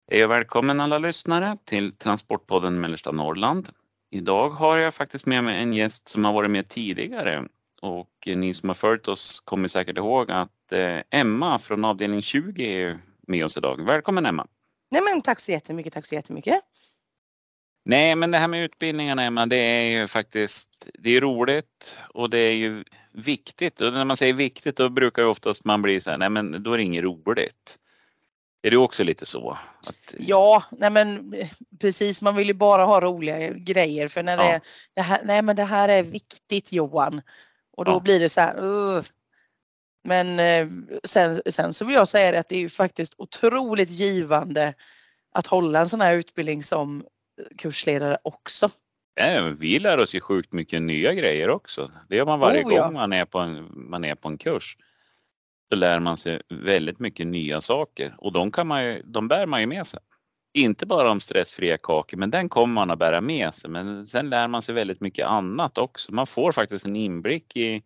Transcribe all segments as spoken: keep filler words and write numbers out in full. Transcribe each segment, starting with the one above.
Hej och välkommen alla lyssnare till Transportpodden Mellersta Norrland. Idag har jag faktiskt med mig en gäst som har varit med tidigare. Och ni som har följt oss kommer säkert ihåg att eh, Emma från avdelning tjugo är med oss idag. Välkommen Emma! Nej men tack så jättemycket, tack så jättemycket. Nej men det här med utbildningarna Emma, det är ju faktiskt, det är roligt och det är ju viktigt. Och när man säger viktigt då brukar ju oftast man bli så här, nej men då är det inget roligt. Är det också lite så? Att... Ja, nej men precis, man vill ju bara ha roliga grejer för när Ja. det, det här, nej men det här är viktigt Johan. Och då Ja. blir det så här, uh. Men eh, sen, sen så vill jag säga det att det är ju faktiskt otroligt givande att hålla en sån här utbildning som kursledare också. Ja, vi lär oss ju sjukt mycket nya grejer också. Det gör man varje Oh, ja. gång man är, på en, man är på en kurs. Så lär man sig väldigt mycket nya saker. Och de, kan man ju, de bär man ju med sig. Inte bara om stressfria kakor, men den kommer man att bära med sig. Men sen lär man sig väldigt mycket annat också. Man får faktiskt en inblick i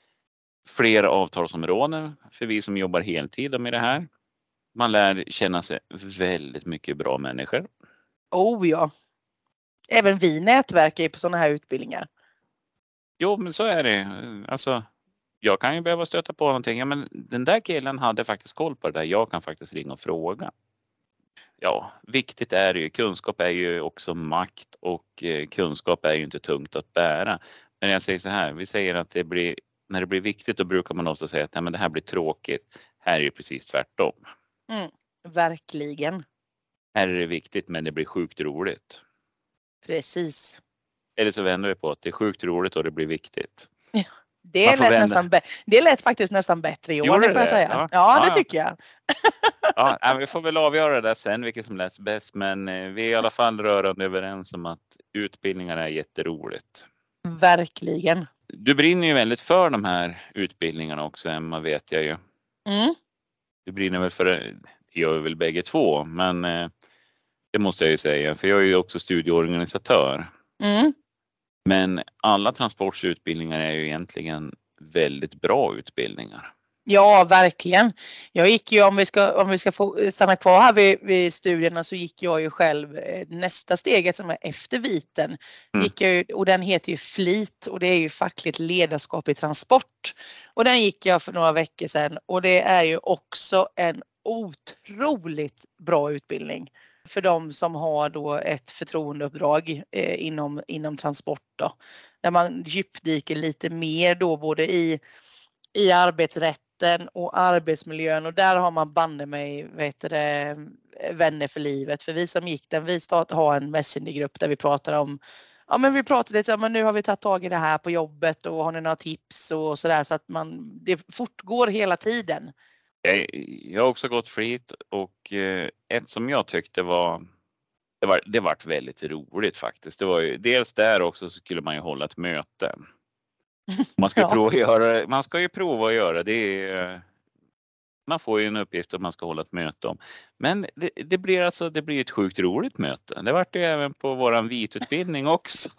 flera avtalsområden för vi som jobbar heltid med det här. Man lär känna sig väldigt mycket bra människor. Oh ja. Även vi nätverkar ju på sådana här utbildningar. Jo, men så är det. Alltså, jag kan ju behöva stöta på någonting. Ja, men den där killen hade faktiskt koll på det där. Jag kan faktiskt ringa och fråga. Ja, viktigt är det ju. Kunskap är ju också makt och eh, kunskap är ju inte tungt att bära. Men jag säger så här, vi säger att det blir, när det blir viktigt då brukar man ofta säga att nej, men det här blir tråkigt. Här är det precis tvärtom. Mm, verkligen. Här är det viktigt men det blir sjukt roligt. Precis. Eller så vänder vi på att det är sjukt roligt och det blir viktigt. Ja, det, lät nästan be- det lät faktiskt nästan bättre i år, det får jag säga. Ja, ja, ja det tycker jag. Ja, vi får väl avgöra det där sen vilket som läts bäst. Men vi är i alla fall rörande överens om att utbildningar är jätteroligt. Verkligen. Du brinner ju väldigt för de här utbildningarna också Emma, vet jag ju. Mm. Du brinner väl för det, jag är väl bägge två. Men det måste jag ju säga, för jag är ju också studieorganisatör. Mm. Men alla transportutbildningar är ju egentligen väldigt bra utbildningar. Ja, verkligen. Jag gick ju, om vi ska, om vi ska få stanna kvar här vid, vid studierna, så gick jag ju själv nästa steget som är efter viten. Mm. Gick jag ju, och den heter ju FLIT och det är ju fackligt ledarskap i transport. Och den gick jag för några veckor sedan och det är ju också en otroligt bra utbildning för de som har då ett förtroendeuppdrag eh, inom, inom transport då. Där man djupdyker lite mer då både i, i arbetsrätten och arbetsmiljön, och där har man banne mig vet det, vänner för livet. För vi som gick den, vi start, har en messengergrupp där vi pratar om, ja men vi pratar lite om, men nu har vi tagit tag i det här på jobbet och har ni några tips och sådär, så att man, det fortgår hela tiden. Jag, jag har också gått flit och eh, ett som jag tyckte var det var det vart väldigt roligt faktiskt. Det var ju dels där också så skulle man ju hålla ett möte. Man ska Ja. prova att göra, man ska ju prova att göra det. Man får ju en uppgift att man ska hålla ett möte om. Men det, det blir alltså det blir ett sjukt roligt möte. Det vart ju även på våran vitutbildning också.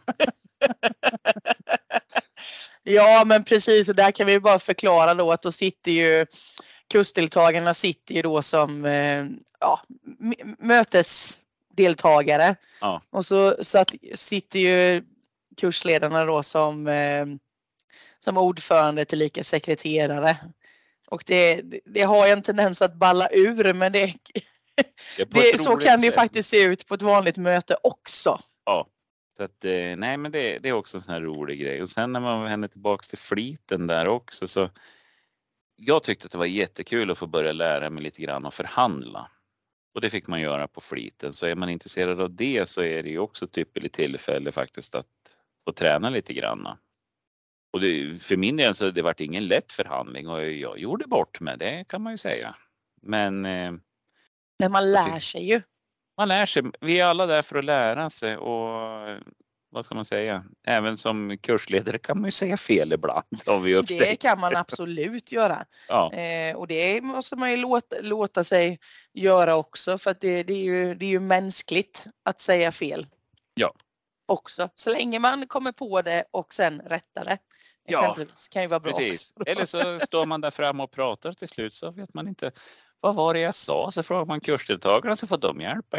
Ja men precis, och där kan vi bara förklara då att då sitter ju kursdeltagarna sitter ju då som eh, ja, mötesdeltagare. Ja. Och så, så att sitter ju kursledarna då som, eh, som ordförande till lika sekreterare. Och det, det har en tendens att balla ur, men det, det, det så kan det ju sätt. faktiskt se ut på ett vanligt möte också. Ja. Så att, nej men det, det är också en sån här rolig grej. Och sen när man vänder tillbaks till fliten där också, så jag tyckte att det var jättekul att få börja lära mig lite grann att förhandla. Och det fick man göra på fliten. Så är man intresserad av det så är det ju också ett ypperligt tillfälle faktiskt att få träna lite grann. Och det, för min del så det varit ingen lätt förhandling och jag gjorde bort med det kan man ju säga. Men, eh, Men man lär sig ju. Man lär sig. Vi är alla där för att lära sig och vad ska man säga? Även som kursledare kan man ju säga fel ibland. Om vi det kan man absolut göra. Ja. Eh, och det måste man ju låta, låta sig göra också, för att det, det, är ju, det är ju mänskligt att säga fel. Ja. Också. Så länge man kommer på det och sen rättar det. Exempelvis. Ja, kan ju vara bra precis. också. Eller så står man där fram och pratar till slut så vet man inte. vad var det jag sa? Så frågar man kursdeltagarna så får de hjälpa.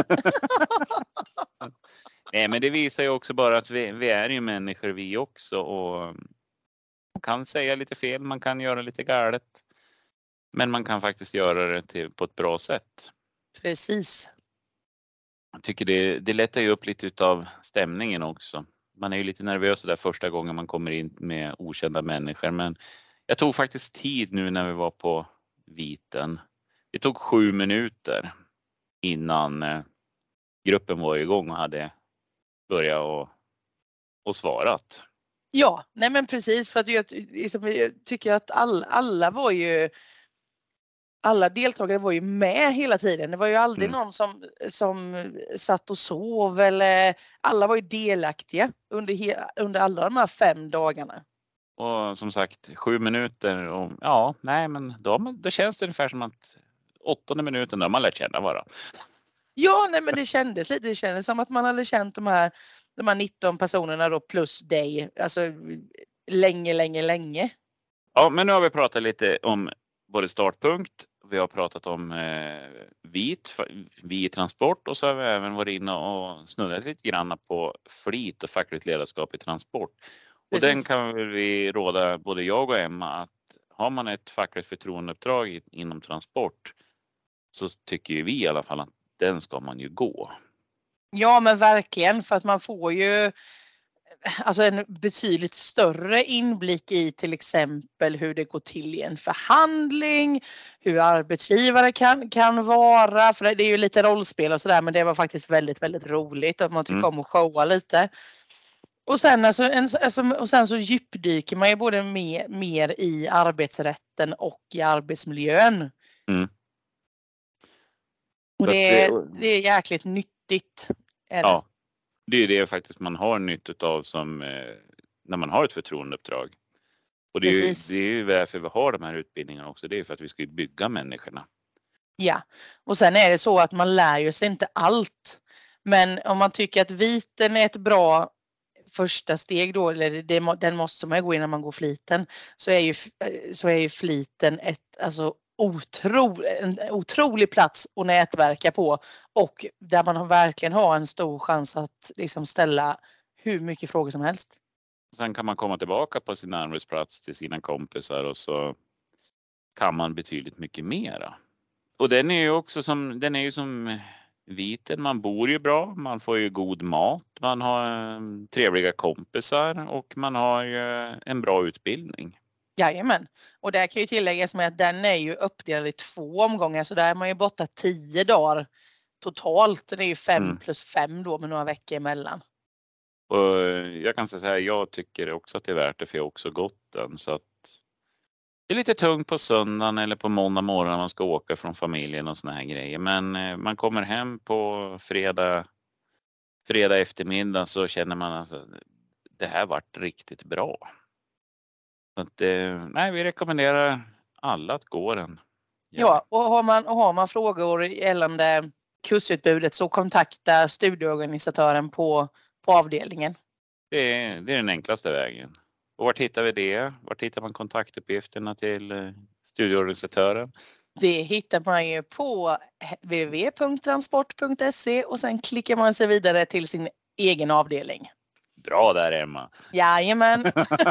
Nej, men det visar ju också bara att vi, vi är ju människor vi också och man kan säga lite fel, man kan göra lite galet. Men man kan faktiskt göra det till, på ett bra sätt. Precis. Jag tycker det, det lättar ju upp lite utav stämningen också. Man är ju lite nervös där första gången man kommer in med okända människor. Men jag tog faktiskt tid nu när vi var på Viten. Det tog sju minuter innan eh, gruppen var igång och hade börjat och, och svarat. Ja, nej men precis. För att jag, liksom, jag tycker att all, alla var ju alla deltagare var ju med hela tiden. Det var ju aldrig Mm. någon som, som satt och sov eller alla var ju delaktiga under, he, under alla de här fem dagarna. Och som sagt, sju minuter och ja, nej men då, då känns det ungefär som att åttonde minuten då har man lärt känna varandra. Ja, nej men det kändes lite, det kändes som att man hade känt de här, de här nitton personerna då plus dig, alltså länge, länge, länge. Ja, men nu har vi pratat lite om både startpunkt, vi har pratat om eh, vit, vi transport och så har vi även varit inne och snuddat lite grann på flit och fackligt ledarskap i transport. Och Precis. den kan vi råda både jag och Emma att har man ett fackligt förtroendeuppdrag inom transport så tycker ju vi i alla fall att den ska man ju gå. Ja men verkligen, för att man får ju alltså en betydligt större inblick i till exempel hur det går till i en förhandling, hur arbetsgivare kan, kan vara, för det är ju lite rollspel och sådär, men det var faktiskt väldigt, väldigt roligt att man tycker Mm. om att showa lite. Och sen, alltså, en, alltså, och sen så djupdyker man ju både mer, mer i arbetsrätten och i arbetsmiljön. Mm. Och det, det, det är jäkligt nyttigt. Är det? Ja, det är det faktiskt man har nytta av som eh, när man har ett förtroendeuppdrag. Och det är, ju, det är ju varför vi har de här utbildningarna också. Det är för att vi ska bygga människorna. Ja, och sen är det så att man lär ju sig inte allt. Men om man tycker att viten är ett bra första steg då, eller det, den måste man gå innan man går fliten, så är ju, så är ju fliten ett, alltså otro, en otrolig plats att nätverka på och där man verkligen har en stor chans att liksom ställa hur mycket frågor som helst. Sen kan man komma tillbaka på sin arbetsplats till sina kompisar och så kan man betydligt mycket mera. Och den är ju också som, den är ju som viten, man bor ju bra, man får ju god mat, man har trevliga kompisar och man har ju en bra utbildning. Jajamän. Och där kan ju tilläggas med att den är ju uppdelad i två omgångar, så där är man ju borta tio dagar totalt. Det är ju fem mm. plus fem då med några veckor emellan. Och jag kan säga så här, jag tycker också att det är värt det för jag har också gått den. Så att det är lite tungt på söndagen eller på måndag morgon när man ska åka från familjen och såna här grejer. Men man kommer hem på fredag, fredag eftermiddag så känner man alltså det här vart riktigt bra. Så att, nej, vi rekommenderar alla att gå den. Ja, ja och har man, har man frågor gällande kursutbudet så kontakta studieorganisatören på, på avdelningen. Det är, det är den enklaste vägen. Och vart hittar vi det? Vart hittar man kontaktuppgifterna till studieorganisatören? Det hittar man ju på w w w punkt transport punkt se och sen klickar man sig vidare till sin egen avdelning. Bra där Emma. Jajamän.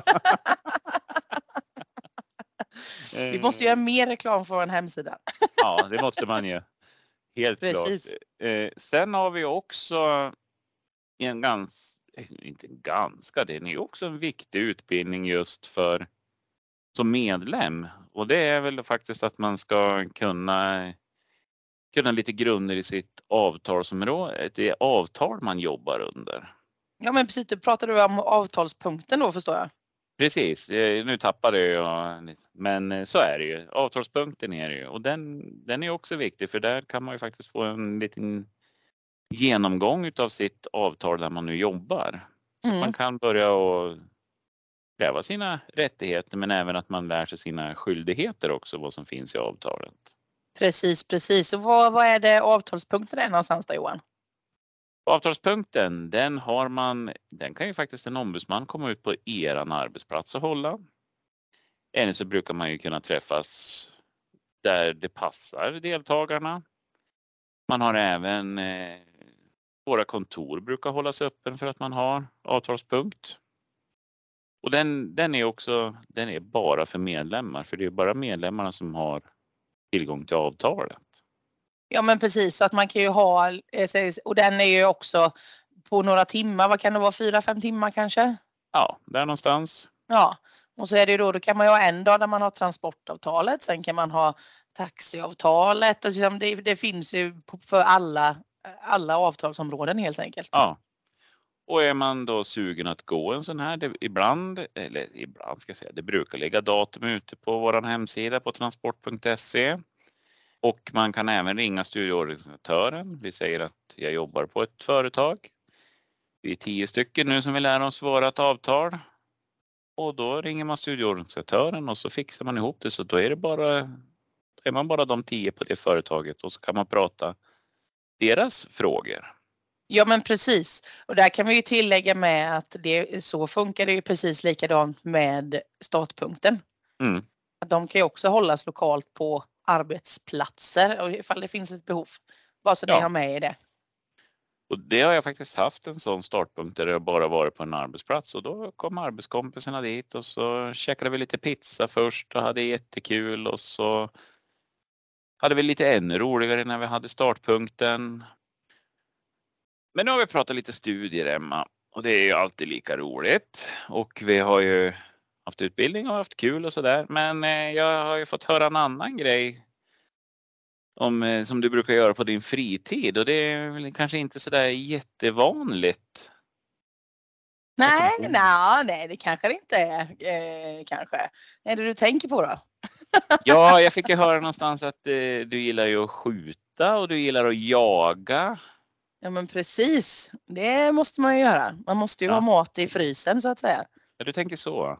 Vi måste göra mer reklam för en hemsida. Ja, det måste man ju. Helt Precis. klart. Eh, sen har vi också en ganska, inte ganska, det är ju också en viktig utbildning just för som medlem. Och det är väl faktiskt att man ska kunna kunna lite grunder i sitt avtalsområde, det avtal man jobbar under. Ja men precis, du pratade om avtalspunkten då förstår jag. Precis, nu tappade jag, men så är det ju. Avtalspunkten är det ju och den, den är också viktig för där kan man ju faktiskt få en liten genomgång utav sitt avtal där man nu jobbar. Mm. Man kan börja och kräva sina rättigheter men även att man lär sig sina skyldigheter också, vad som finns i avtalet. Precis, precis. Och vad, vad är det avtalspunkten är någonstans då Johan? Avtalspunkten, den har man, den kan ju faktiskt en ombudsman komma ut på eran arbetsplats och hålla. Eller så brukar man ju kunna träffas där det passar deltagarna. Man har även eh, våra kontor brukar hållas öppen för att man har avtalspunkt. Och den, den är också den är bara för medlemmar, för det är bara medlemmarna som har tillgång till avtalet. Ja men precis, så att man kan ju ha, och den är ju också på några timmar, vad kan det vara, fyra, fem timmar kanske? Ja, där någonstans. Ja, och så är det ju då, då kan man ju ha en dag där man har transportavtalet, sen kan man ha taxiavtalet och liksom det, det finns ju för alla, alla avtalsområden helt enkelt. Ja. Och är man då sugen att gå en sån här, det, ibland, eller ibland ska jag säga, det brukar ligga datum ute på vår hemsida på transport punkt se. Och man kan även ringa studieorganisatören. Vi säger att jag jobbar på ett företag. Vi är tio stycken nu som vill lära oss vårat avtal. Och då ringer man studieorganisatören och så fixar man ihop det. Så då är det bara, då är man bara de tio på det företaget och så kan man prata deras frågor. Ja men precis. Och där kan vi ju tillägga med att det, så funkar det ju precis likadant med startpunkten. Mm. Att de kan ju också hållas lokalt på arbetsplatser och ifall det finns ett behov. Bara så Ja. ni har med i det. Och det har jag faktiskt haft en sån startpunkt där jag bara varit på en arbetsplats. Och då kom arbetskompisarna dit och så käkade vi lite pizza först och hade jättekul. Och så hade vi lite ännu roligare när vi hade startpunkten. Men nu har vi pratat lite studier, Emma. Och det är ju alltid lika roligt. Och vi har ju haft utbildning och haft kul och sådär. Men eh, jag har ju fått höra en annan grej. Om, eh, som du brukar göra på din fritid. Och det är väl kanske inte sådär jättevanligt. Nej, nej, nej, det kanske det inte är. Eh, kanske. Är det du tänker på då? Ja, jag fick ju höra någonstans att eh, du gillar ju att skjuta och du gillar att jaga. Ja men precis, det måste man ju göra. Man måste ju Ja. ha mat i frysen så att säga. Ja, du tänker så.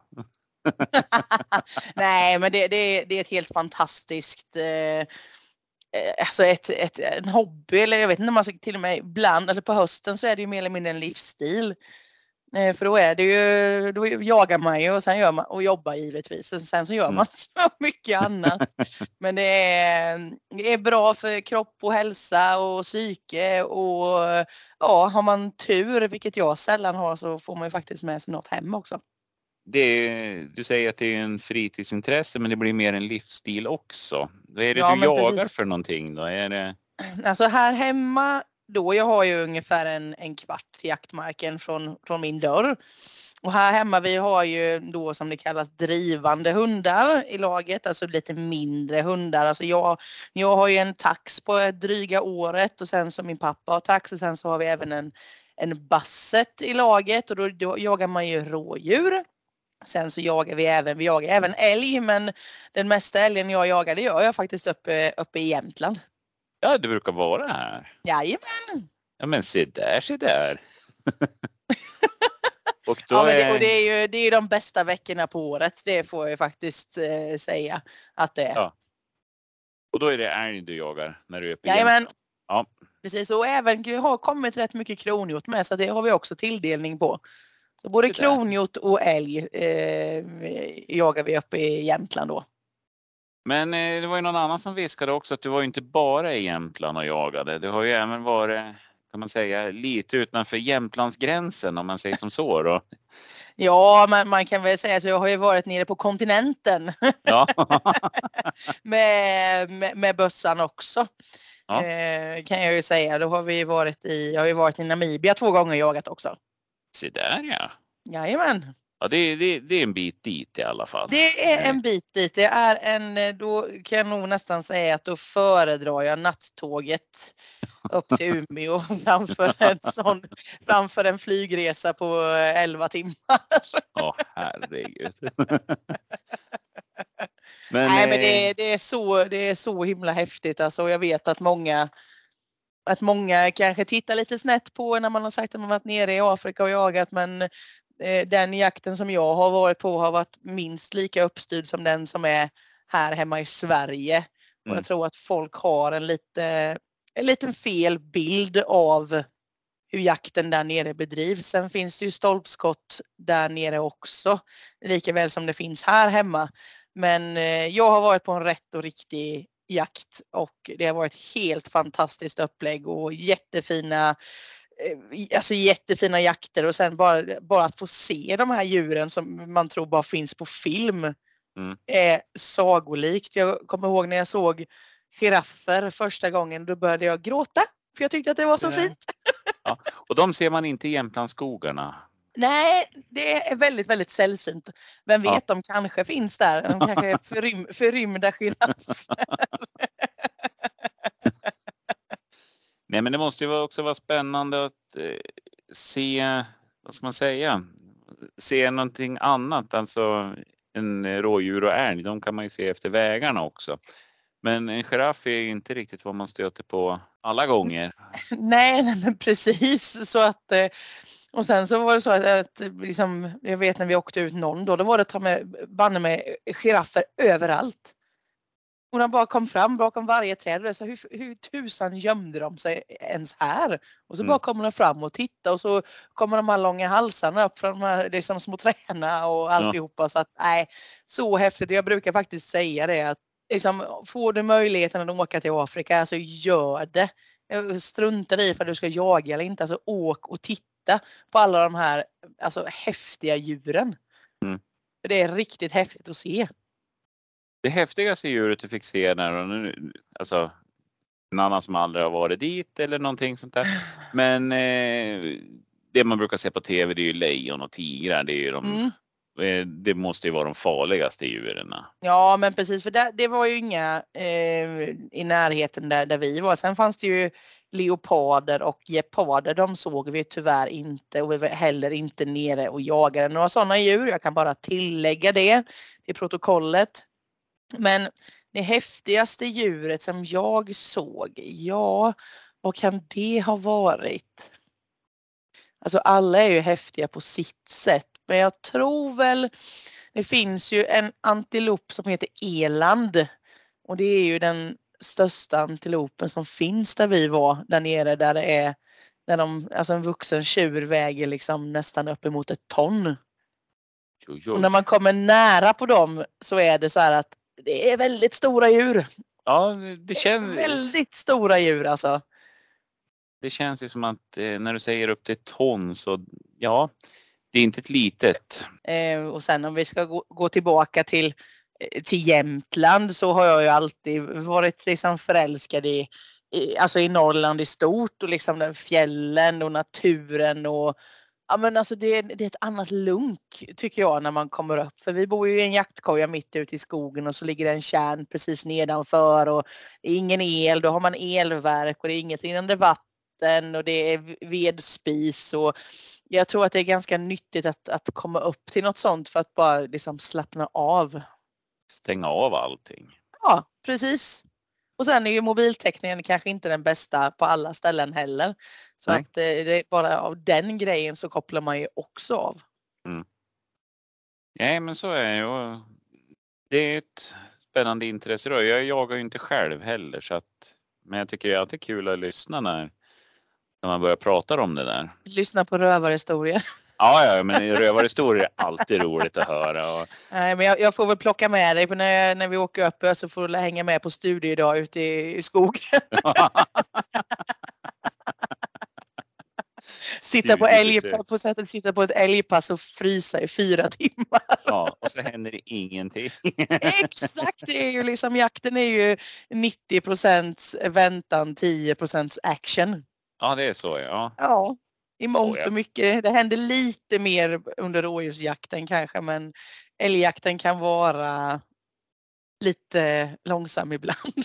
Nej men det, det, det är ett helt fantastiskt eh, alltså ett, ett, en hobby, eller jag vet inte om man ska till och med ibland, eller på hösten så är det ju mer eller mindre en livsstil. Eh, för då är det ju, då jagar man ju och sen gör man, och jobbar givetvis. Och sen så gör Mm. man så mycket annat. Men det är, det är bra för kropp och hälsa och psyke och ja, har man tur, vilket jag sällan har, så får man ju faktiskt med sig något hem också. Det är, du säger att det är en fritidsintresse men det blir mer en livsstil också. Vad är det Ja, du men jagar precis. för någonting då? Är det... Alltså här hemma då, jag har ju ungefär en, en kvart till jaktmarken från, från min dörr. Och här hemma vi har ju då som det kallas drivande hundar i laget, alltså lite mindre hundar. Alltså jag, jag har ju en tax på dryga året och sen så min pappa har tax och sen så har vi även en, en basset i laget och då, då jagar man ju rådjur. Sen så jagar vi även, vi jagar även älg, men den mesta älgen jag jagar det gör jag faktiskt uppe, uppe i Jämtland. Ja, det brukar vara här. Jajamän. Ja, men se där, se där. och då Ja, men det, är... och det är ju det är de bästa veckorna på året, det får jag faktiskt eh, säga att det är. Ja. Och då är det älg du jagar när du är uppe i Jajamän. Jämtland. Ja. Precis, och även har kommit rätt mycket kronhjort med, så det har vi också tilldelning på. Så både Det där. kronhjort och älg eh, jagar vi uppe i Jämtland då. Men eh, det var ju någon annan som viskade också att du var ju inte bara i Jämtland och jagade. Du har ju även varit, kan man säga, lite utanför Jämtlandsgränsen om man säger som så då. Ja, man, man kan väl säga så jag har ju varit nere på kontinenten Ja. med, med, med bössan också. Ja. Eh, kan jag ju säga. Då har vi varit i, jag har ju varit i Namibia två gånger och jagat också. Se där ja. Jajamän. Ja, det, det, det är en bit dit i alla fall. Det är en bit dit. Det är en, då kan jag nog nästan säga att då föredrar jag nattåget upp till Umeå framför en sån, framför en flygresa på elva timmar. Ja, herregud. men, Nej, men eh, det, det, är så, det är så himla häftigt. Alltså, jag vet att många, att många kanske tittar lite snett på när man har sagt att man varit nere i Afrika och jagat, men eh, den jakten som jag har varit på har varit minst lika uppstyrd som den som är här hemma i Sverige. Mm. Och jag tror att folk har en lite en liten fel bild av hur jakten där nere bedrivs. Sen finns det ju stolpskott där nere också, lika väl som det finns här hemma. Men eh, jag har varit på en rätt och riktig jakt och det har varit helt fantastiskt upplägg och jättefina alltså jättefina jakter och sen bara, bara att få se de här djuren som man tror bara finns på film Mm. är sagolikt. Jag kommer ihåg när jag såg giraffer första gången, då började jag gråta för jag tyckte att det var så det fint. Ja, och de ser man inte i Jämtlandsskogarna. Nej, det är väldigt, väldigt sällsynt. Vem vet, ja. De kanske finns där. De kanske är förrym, förrymda giraffer. Nej, men det måste ju också vara spännande att eh, se, vad ska man säga, se någonting annat. Alltså en rådjur och älg, de kan man ju se efter vägarna också. Men en giraff är ju inte riktigt vad man stöter på alla gånger. Nej, nej men precis. Så att, och sen så var det så att, att liksom, jag vet när vi åkte ut någon då, då var det ta med, banne med giraffer överallt. Och de bara kom fram bakom varje träd och så hur, hur tusan gömde de sig ens här? Och så mm. bara kommer de fram och tittar och så kommer de här långa halsarna upp från de här liksom, små träna och alltihopa. Ja. Så att nej, så häftigt. Jag brukar faktiskt säga det att liksom, får du möjligheten att åka till Afrika så gör det. Strunta i för att du ska jaga eller inte. Alltså åk och titta på alla de här alltså, häftiga djuren. Mm. Det är riktigt häftigt att se. Det häftigaste djuret du fick se när, alltså en annan som aldrig har varit dit eller någonting sånt där. Men eh, det man brukar se på tv, det är ju lejon och tigrar. Det är ju de, mm. det måste ju vara de farligaste djuren. Ja, men precis, för det, det var ju inga eh, i närheten där, där vi var. Sen fanns det ju leoparder och geparder. De såg vi tyvärr inte och vi var heller inte nere och jagade några sådana djur. Jag kan bara tillägga det till protokollet. Men det häftigaste djuret som jag såg, ja, vad kan det ha varit? Alltså alla är ju häftiga på sitt sätt, men jag tror väl, det finns ju en antilop som heter eland och det är ju den största antilopen som finns där vi var, där nere där det är, där de, alltså en vuxen tjur väger liksom nästan uppemot ett ton. Och när man kommer nära på dem så är det så här att det är väldigt stora djur. Ja, det känns... Det är väldigt stora djur alltså. Det känns ju som att eh, när du säger upp till ton så ja, det är inte ett litet. Eh, och sen om vi ska gå, gå tillbaka till, till Jämtland så har jag ju alltid varit liksom förälskad i, i, alltså i Norrland i stort och liksom den fjällen och naturen och ja, men alltså det, det är ett annat lunk tycker jag när man kommer upp. För vi bor ju i en jaktkoja mitt ute i skogen och så ligger det en kärn precis nedanför och det är ingen el. Då har man elverk och det är inget rinnande vatten och det är vedspis. Och jag tror att det är ganska nyttigt att, att komma upp till något sånt för att bara liksom slappna av. Stänga av allting. Ja, precis. Och sen är ju mobiltäckningen kanske inte den bästa på alla ställen heller. Så Nej. att det är bara av den grejen så kopplar man ju också av. Mm. Nej, men så är det ju. Det är ett spännande intresse då. Jag jagar ju inte själv heller så att, men jag tycker det är alltid kul att lyssna när, när man börjar prata om det där. Lyssna på rövarhistorier. Ja, ja, men rövarhistorier är alltid roligt att höra. Och... Nej, men jag, jag får väl plocka med dig när, jag, när vi åker upp så får du hänga med på studiedag ute i, i skogen. Sitta på, älg, på sättet sitta på ett älgpass och frysa i fyra timmar. Ja, och så händer det ingenting. Exakt, det är ju liksom jakten är ju nittio procent väntan, tio procent action. Ja, det är så, ja. Ja. I mångt och mycket. Det händer lite mer under rådjursjakten kanske, men älgjakten kan vara lite långsam ibland.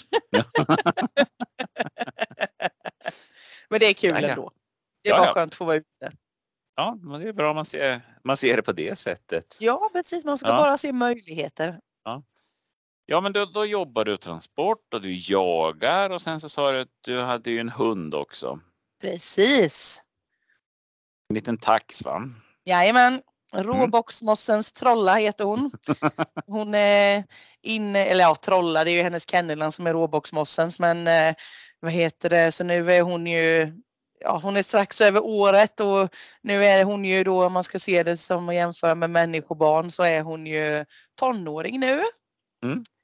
Men det är kul ja, ja. ändå. Det är ja, bara ja. skönt att få vara ute. Ja, men det är bra om man ser, man ser det på det sättet. Ja, precis. Man ska ja. bara se möjligheter. Ja, ja men då, då jobbar du transport och du jagar och sen så sa du att du hade ju en hund också. Precis. En liten tax, va? Jajamän. Råboxmossens Trolla heter hon. Hon är inne, eller ja, Trolla, det är ju hennes kenneln som är råboxmossens. Men eh, vad heter det, så nu är hon ju, ja hon är strax över året och nu är hon ju då, om man ska se det som att jämföra med människobarn så är hon ju tonåring nu. Mm.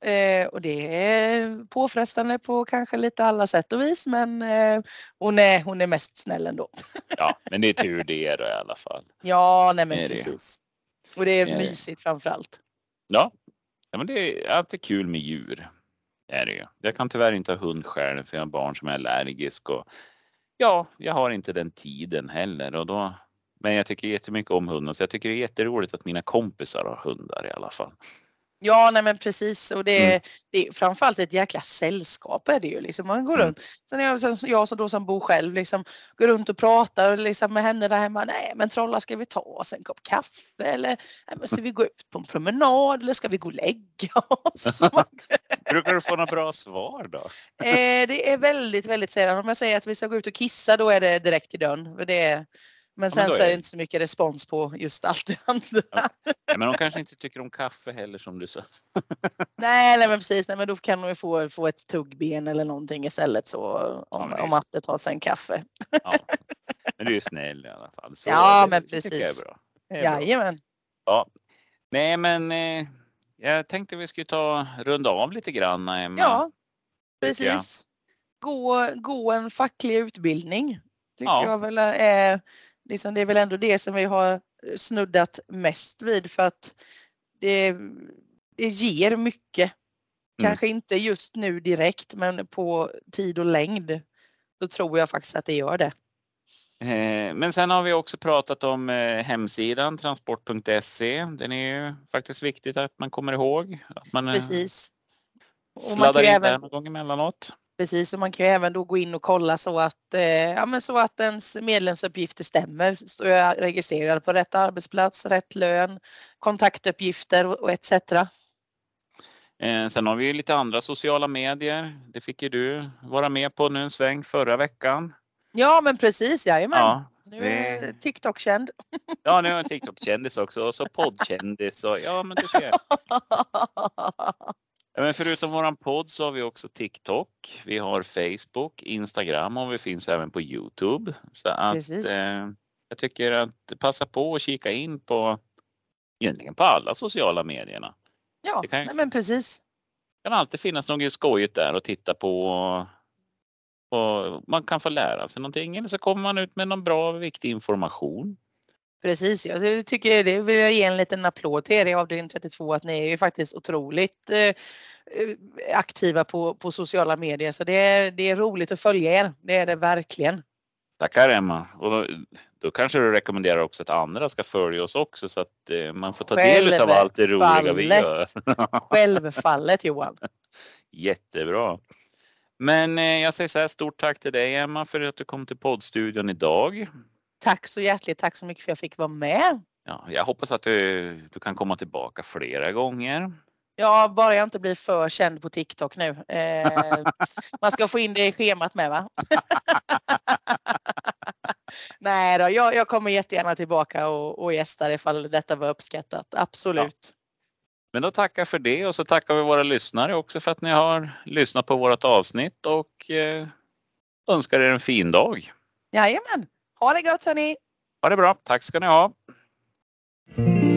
Eh, och det är påfrestande på kanske lite alla sätt och vis, men eh, hon, är, hon är mest snäll ändå. Ja, men det är tur det då i alla fall. Ja, nej men Det är det. precis. Och det är Det är det. mysigt framförallt. Ja. Ja, men det är alltid kul med djur. Det är det ju. Jag kan tyvärr inte ha hund själv för jag har barn som är allergisk och ja, jag har inte den tiden heller och då, men jag tycker jättemycket om hundar så jag tycker det är jätteroligt att mina kompisar har hundar i alla fall. Ja, nej men precis. Och det är, Mm. det är framförallt ett jäkla sällskap är det ju liksom. Man går Mm. runt. Sen är jag, sen, jag så då som bor själv liksom går runt och pratar liksom med henne där hemma. Nej, men Trolla, ska vi ta oss en kopp kaffe eller nej, men ska vi gå ut på en promenad eller ska vi gå och lägga oss? Brukar du få några bra svar då? eh, det är väldigt, väldigt sällan. Om jag säger att vi ska gå ut och kissa, då är det direkt i dörren. För det är, men sen Ja, men då så är är det det- inte så mycket respons på just allt det andra. Ja. Ja, men de kanske inte tycker om kaffe heller som du sa. Nej, nej men precis. Nej, men då kan de ju få, få ett tuggben eller någonting istället så om, Ja, men det är- om Matte tar sig en kaffe. Ja. Men du är snäll i alla fall. Så Ja, det, men det tycker jag precis. är bra. Det är bra. Jajamän. Ja. Nej, men eh, jag tänkte vi skulle ta runda av lite grann, Emma. Ja, tycker jag. precis. Gå, gå en facklig utbildning. Tycker Ja. jag väl är, liksom, det är väl ändå det som vi har snuddat mest vid för att det, det ger mycket. Mm. Kanske inte just nu direkt men på tid och längd så tror jag faktiskt att det gör det. Eh, Men sen har vi också pratat om eh, hemsidan transport punkt se. Den är ju faktiskt viktigt att man kommer ihåg. Att man eh, Precis. Och man sladdar kan ju in även, där någon gång emellanåt. precis, och man kan ju även då gå in och kolla så att, eh, ja, men så att ens medlemsuppgifter stämmer. Står jag registrerad på rätt arbetsplats, rätt lön, kontaktuppgifter och, och et cetera. Eh, Sen har vi ju lite andra sociala medier. Det fick ju du vara med på nu en sväng förra veckan. Ja men precis, jajamän. Ja, Nu är vi- TikTok känd. ja, nu har jag TikTok-kändis också och så poddkändis och ja, men du ser. Ja, men förutom våran podd så har vi också TikTok, vi har Facebook, Instagram och vi finns även på YouTube. Så att Precis. eh, jag tycker att passa på och kika in på egentligen på alla sociala medierna. Ja, Det kan ju- nej, men precis. Det kan alltid finnas något skojigt där att titta på och man kan få lära sig någonting eller så kommer man ut med någon bra och viktig information. Precis, jag tycker det vill jag ge en liten applåd till er i avdelning trettiotvå att ni är ju faktiskt otroligt eh, aktiva på, på sociala medier så det är, det är roligt att följa er, det är det verkligen. Tackar Emma. Och då, då kanske du rekommenderar också att andra ska följa oss också så att eh, man får ta del av allt det roliga vi gör. Självfallet Johan. Jättebra. Men eh, jag säger så här, stort tack till dig Emma för att du kom till poddstudion idag. Tack så hjärtligt, tack så mycket för att jag fick vara med. Ja, jag hoppas att du, du kan komma tillbaka flera gånger. Ja, bara jag inte blir för känd på TikTok nu. Eh, man ska få in det i schemat med va? Nej då, jag, jag kommer jättegärna tillbaka och, och gästar ifall detta var uppskattat. Absolut. Men då tackar för det och så tackar vi våra lyssnare också för att ni har lyssnat på vårt avsnitt och eh, önskar er en fin dag. Jajamän, ha det gott hörni. Ha det bra, tack ska ni ha.